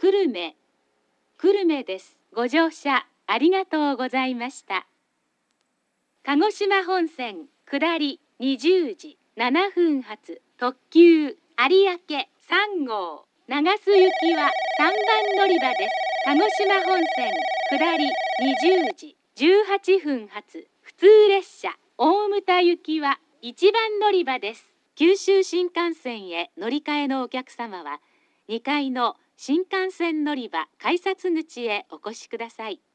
久留米です。ご乗車ありがとうございました。鹿児島本線下り20時7分発特急有明3号長洲行きは3番乗り場です。鹿児島本線下り20時18分発普通列車大牟田行きは1番乗り場です。九州新幹線へ乗り換えのお客様は2階の新幹線乗り場改札口へお越しください。